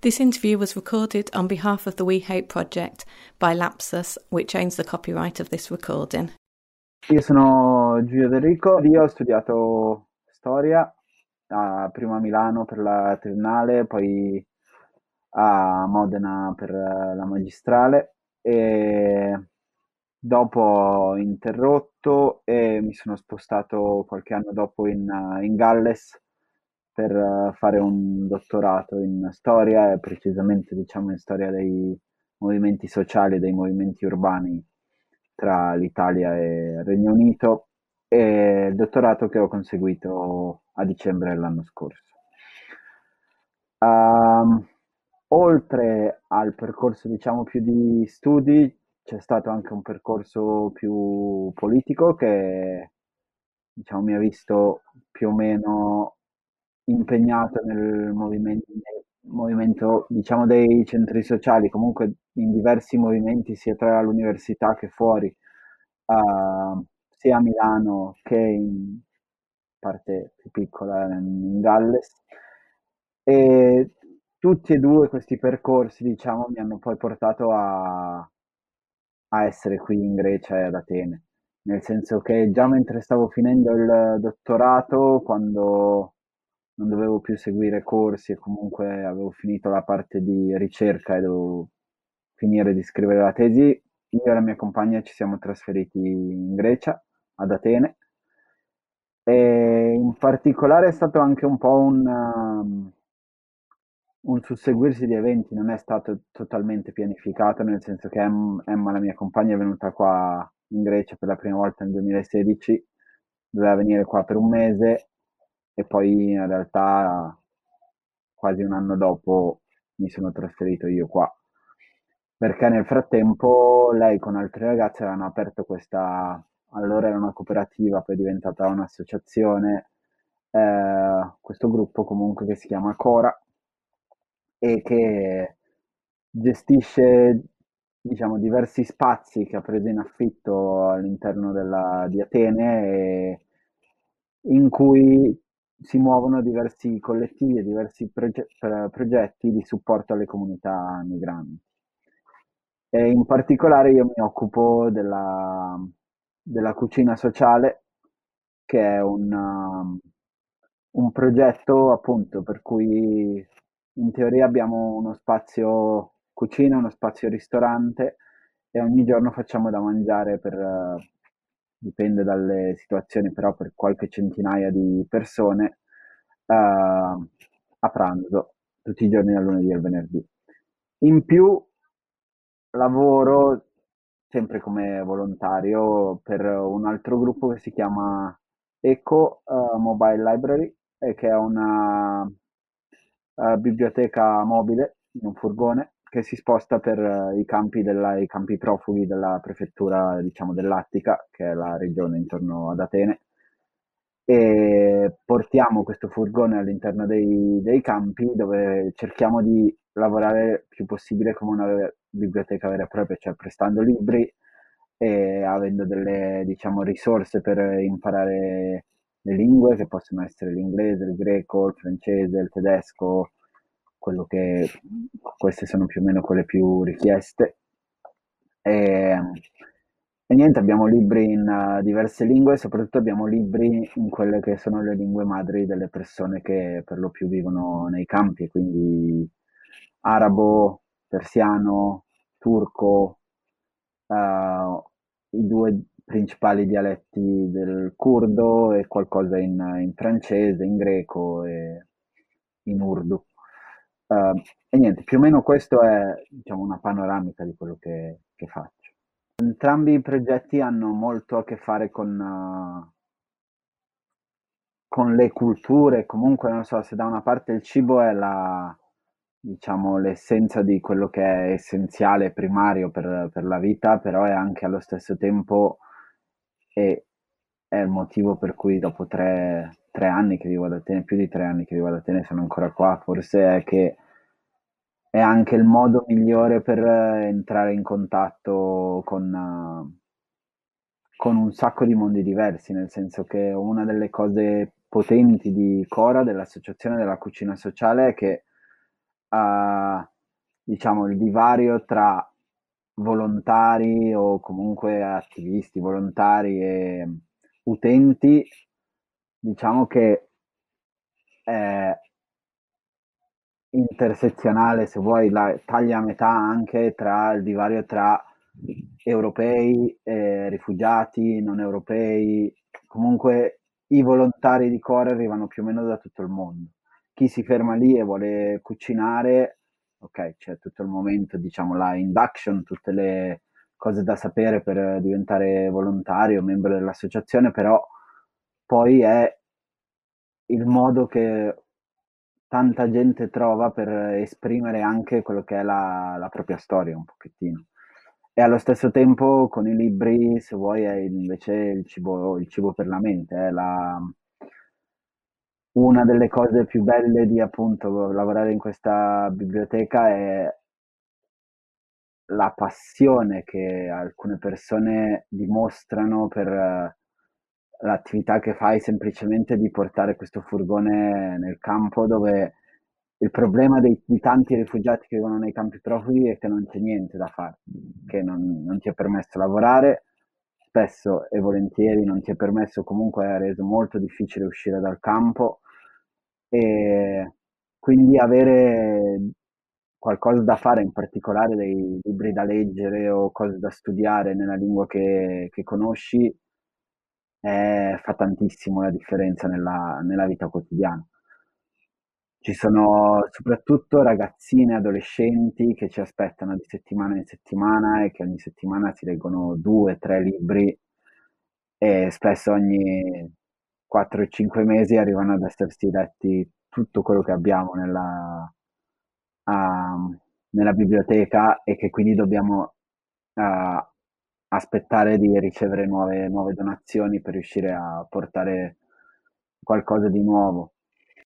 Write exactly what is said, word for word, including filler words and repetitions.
This interview was recorded on behalf of the We Hope Project by Lapsus, which owns the copyright of this recording. Io sono Giulio Del Rico, io ho studiato storia, a, prima a Milano per la triennale, poi a Modena per la magistrale e dopo ho interrotto e mi sono spostato qualche anno dopo in, in Galles per fare un dottorato in storia e precisamente diciamo in storia dei movimenti sociali e dei movimenti urbani tra l'Italia e il Regno Unito, e il dottorato che ho conseguito a dicembre dell'anno scorso. Um, oltre al percorso diciamo più di studi, c'è stato anche un percorso più politico che diciamo mi ha visto più o meno impegnato nel movimento, nel movimento diciamo dei centri sociali, comunque in diversi movimenti sia tra l'università che fuori, uh, sia a Milano che in parte più piccola in Galles. E tutti e due questi percorsi, diciamo, mi hanno poi portato a, a essere qui in Grecia e ad Atene. Nel senso che già mentre stavo finendo il dottorato, quando non dovevo più seguire corsi e comunque avevo finito la parte di ricerca e dovevo finire di scrivere la tesi, io e la mia compagna ci siamo trasferiti in Grecia, ad Atene, e in particolare è stato anche un po' un, um, un susseguirsi di eventi, non è stato totalmente pianificato, nel senso che Em- Emma, la mia compagna, è venuta qua in Grecia per la prima volta nel duemilasedici, doveva venire qua per un mese e poi in realtà quasi un anno dopo mi sono trasferito io qua, perché nel frattempo lei con altre ragazze avevano aperto questa, allora era una cooperativa, poi è diventata un'associazione, eh, questo gruppo comunque che si chiama Cora e che gestisce diciamo diversi spazi che ha preso in affitto all'interno della, di Atene e in cui si muovono diversi collettivi e diversi proge- pro- progetti di supporto alle comunità migranti. E in particolare io mi occupo della, della cucina sociale, che è un, um, un progetto appunto per cui in teoria abbiamo uno spazio cucina, uno spazio ristorante e ogni giorno facciamo da mangiare per, eh, dipende dalle situazioni, però per qualche centinaia di persone eh, a pranzo, tutti i giorni dal lunedì al venerdì. In più lavoro sempre come volontario per un altro gruppo che si chiama Eco eh, Mobile Library, e che è una eh, biblioteca mobile in un furgone che si sposta per eh, i campi, della, i campi profughi della prefettura, diciamo, dell'Attica, che è la regione intorno ad Atene, e portiamo questo furgone all'interno dei, dei campi dove cerchiamo di lavorare il più possibile come una ve- biblioteca vera e propria, cioè prestando libri e avendo delle, diciamo, risorse per imparare le lingue, che possono essere l'inglese, il greco, il francese, il tedesco, quello che queste sono più o meno quelle più richieste. E, e niente, abbiamo libri in uh, diverse lingue e soprattutto abbiamo libri in quelle che sono le lingue madri delle persone che per lo più vivono nei campi, quindi arabo, persiano, turco, uh, i due principali dialetti del curdo e qualcosa in, in francese, in greco e in urdu. Uh, e niente, più o meno questo è diciamo, una panoramica di quello che, che faccio. Entrambi i progetti hanno molto a che fare con, uh, con le culture, comunque non so, se da una parte il cibo è la, diciamo, l'essenza di quello che è essenziale, primario per, per la vita, però è anche allo stesso tempo e è il motivo per cui dopo tre, tre anni che vivo ad Atene, più di tre anni che vivo ad Atene, sono ancora qua, forse è che è anche il modo migliore per eh, entrare in contatto con, eh, con un sacco di mondi diversi, nel senso che una delle cose potenti di Cora, dell'Associazione della Cucina Sociale, è che uh, diciamo, il divario tra volontari o comunque attivisti, volontari e utenti, diciamo che è intersezionale, se vuoi, la taglia a metà anche tra il divario tra europei, eh, rifugiati, non europei. Comunque i volontari di Core arrivano più o meno da tutto il mondo. Chi si ferma lì e vuole cucinare, ok, c'è tutto il momento, diciamo, la induction, tutte le cose da sapere per diventare volontario, membro dell'associazione, però poi è il modo che tanta gente trova per esprimere anche quello che è la, la propria storia un pochettino. E allo stesso tempo con i libri, se vuoi, è invece il cibo, il cibo per la mente, è la, una delle cose più belle di appunto lavorare in questa biblioteca è la passione che alcune persone dimostrano per eh, l'attività che fai semplicemente di portare questo furgone nel campo dove il problema dei, di tanti rifugiati che vivono nei campi profughi è che non c'è niente da fare, che non, non ti è permesso lavorare, spesso e volentieri non ti è permesso, comunque è reso molto difficile uscire dal campo e quindi avere qualcosa da fare, in particolare dei libri da leggere o cose da studiare nella lingua che, che conosci, eh, fa tantissimo la differenza nella, nella vita quotidiana. Ci sono soprattutto ragazzine e adolescenti che ci aspettano di settimana in settimana e che ogni settimana si leggono due, tre libri e spesso ogni quattro o cinque mesi arrivano ad essersi letti tutto quello che abbiamo nella, a- nella biblioteca e che quindi dobbiamo eh, aspettare di ricevere nuove, nuove donazioni per riuscire a portare qualcosa di nuovo.